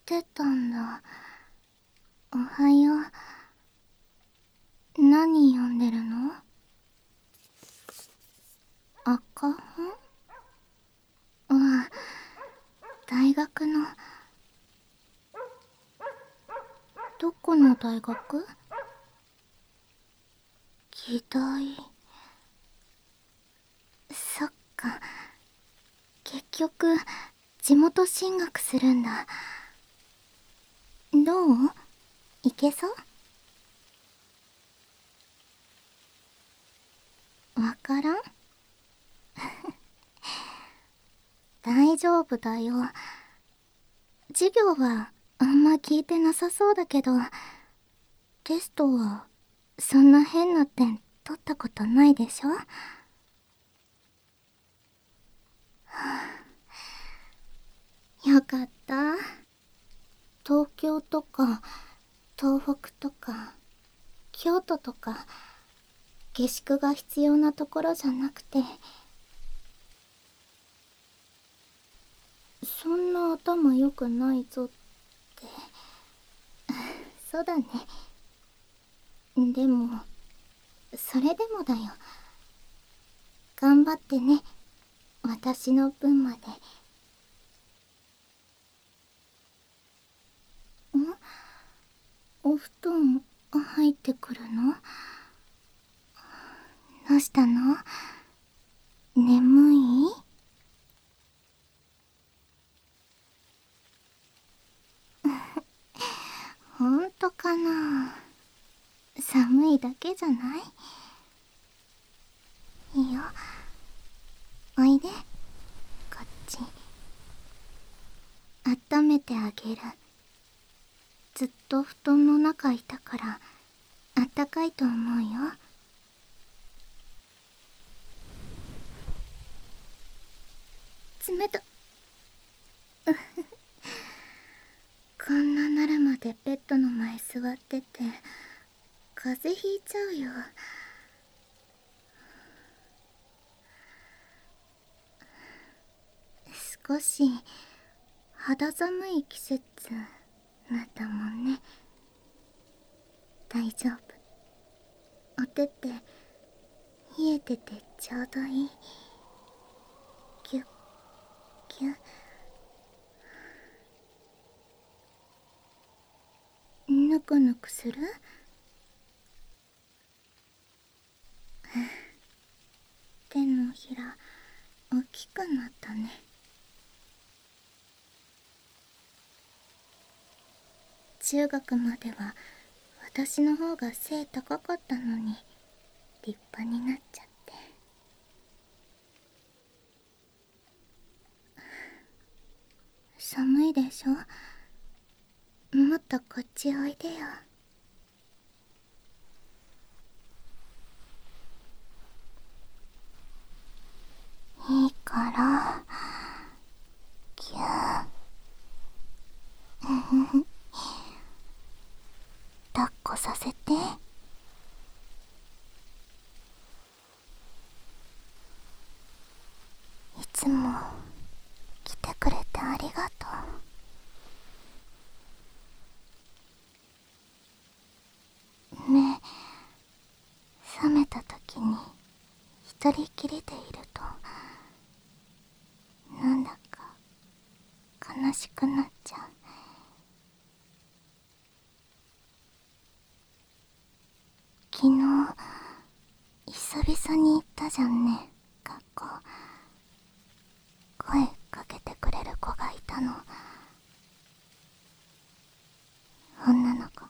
てたんだ。おはよう。何読んでるの？赤本？ああ、大学の。どこの大学？議大。そっか。結局地元進学するんだ。どう？いけそう？わからん？大丈夫だよ。授業はあんま聞いてなさそうだけど、テストはそんな変な点取ったことないでしょ？よかった。東京とか東北とか京都とか下宿が必要なところじゃなくて、そんな頭良くないぞって。そうだね。でもそれでもだよ。頑張ってね、私の分まで。お布団入ってくるの？どうしたの？眠い？ほんとかな？寒いだけじゃない？いいよ、おいで、こっち。温めてあげる。ずっと布団の中いたからあったかいと思うよ。冷た。こんななるまでベッドの前座ってて風邪ひいちゃうよ。少し肌寒い季節なったもんね。大丈夫。お手って冷えててちょうどいい。ギュッギュッ。ぬくぬくする？手のひら大きくなったね。中学までは私の方が背高かったのに立派になっちゃって。寒いでしょ？もっとこっちおいでよ。いいから。ぎゅー。抱っこさせて。いつも来てくれてありがとう。目覚めた時に一人きりでいるとなんだか悲しくなっちゃう。昨日久々に行ったじゃんね、学校。声かけてくれる子がいたの。女の子。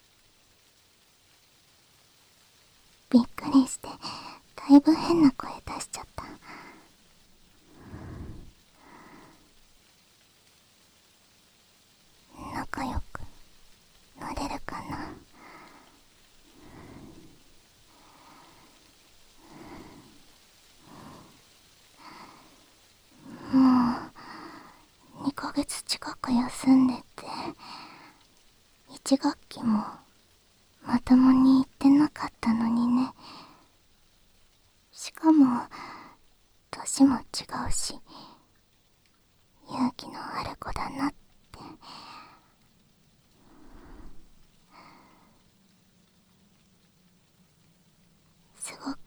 びっくりしてだいぶ変な声出しちゃった。仲良くなれるかな？もう2ヶ月近く休んでて、1学期もまともに行ってなかったのにね。しかも年も違うし、勇気のある子だなって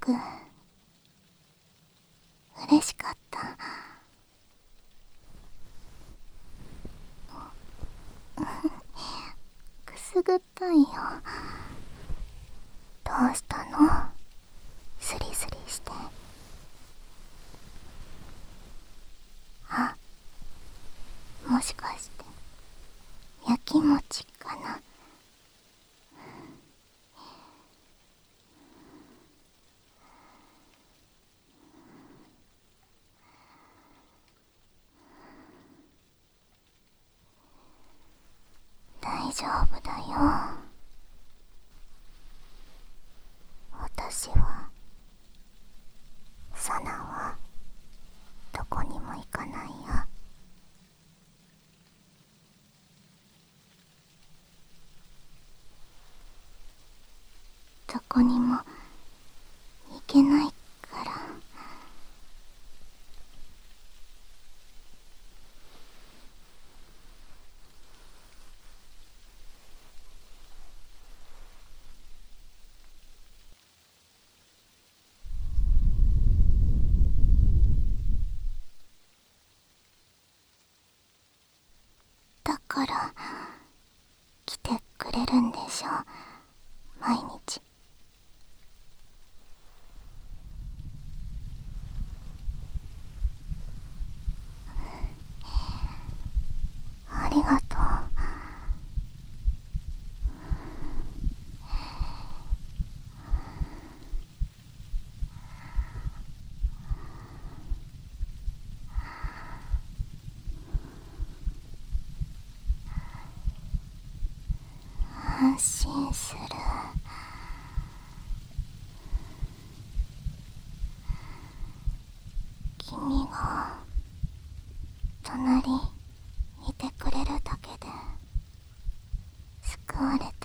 く嬉しかった。くすぐったいよ。どうしたの？スリスリして。あ、もしかしてやきもちかな。大丈夫だよ。私は、サナはどこにも行かないよ。どこにも行けないから。だから来てくれるんでしょ、毎日。ありがとう。安心する。君が隣いてくれるだけで救われてる。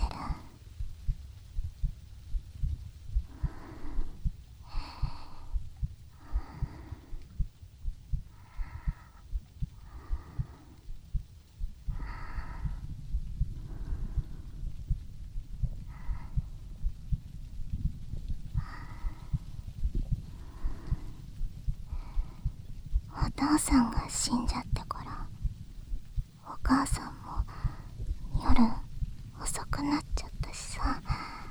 お父さんが死んじゃってから、お母さんも夜遅くなっちゃったしさ。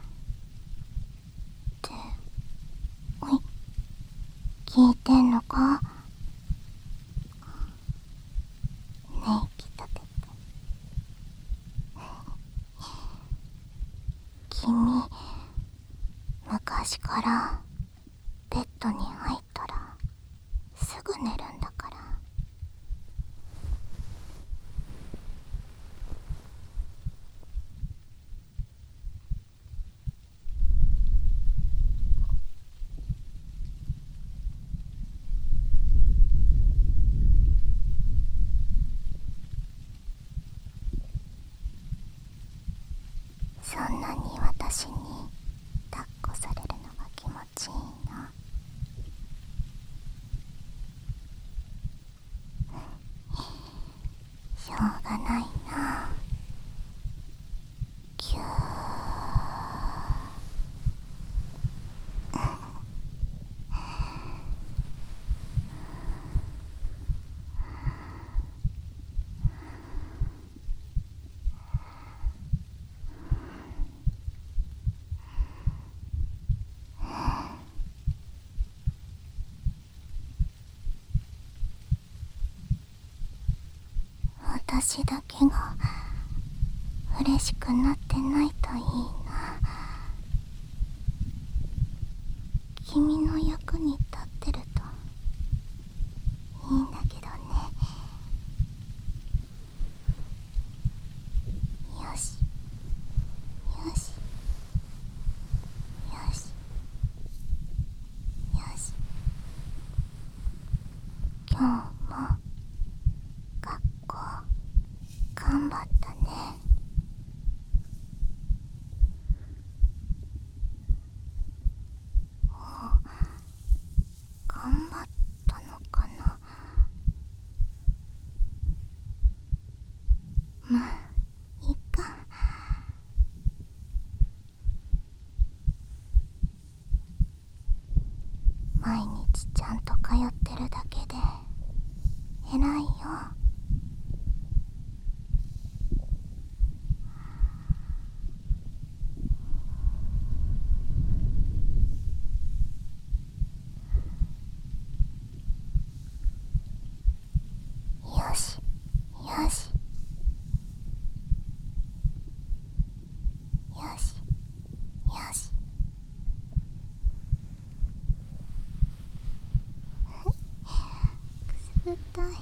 で、おい、聞いてんのか？ねえ、来たてて。君、昔からベッドに入ったらすぐ寝るんだから。そんなに私に抱っこされるのが気持ちいいの？しょうがないな。ぎゅー。私だけが嬉しくなってないといいな。君の役に立ってるといいんだけどね。よしよしよしよし。今日も学校頑張ったね。頑張ったのかな。まあいいか。 ぐったい。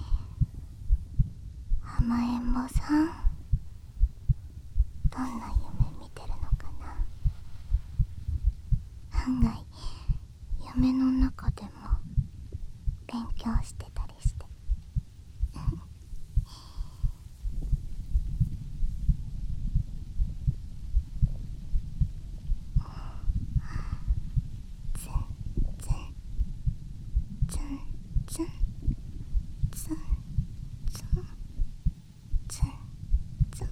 甘えん坊さん、どんな夢見てるのかな。案外夢の中でも勉強してたりして。ツンツンツンツンツンツンツンツン。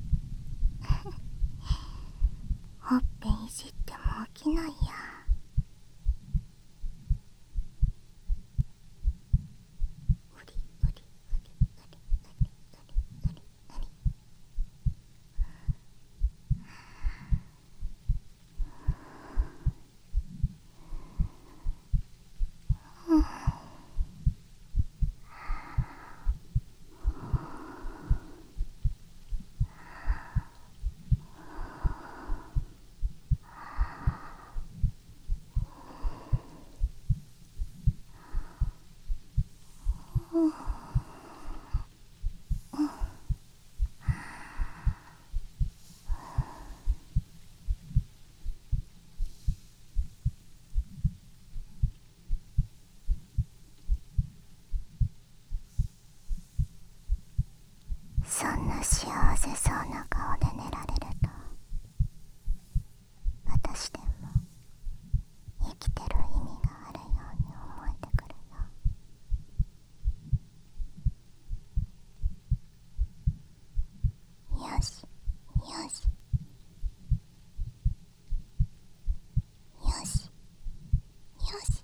ほっぺいじっても起きないや。うりうりうりうりうりうりうりうり。そんな幸せそうな顔で寝られると、私でも生きてる意味があるように思えてくるよ。よしよしよしよし。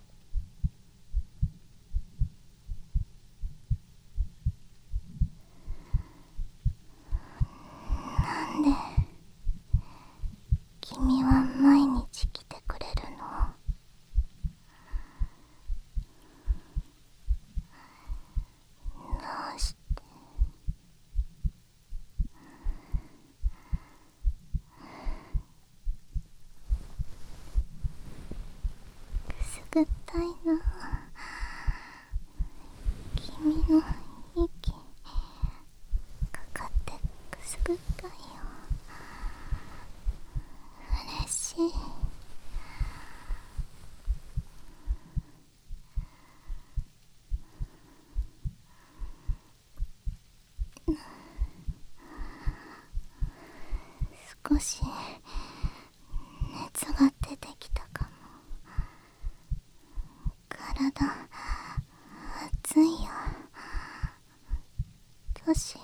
なんで君は毎日来てくれるの？どうして？くすぐったいな。君の息かかってくすぐったいよ。嬉しい。少し熱が出てきたかも。体熱いよ。どうしよ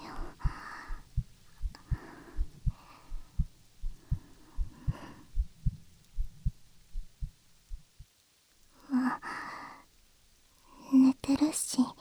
う。まあ寝てるし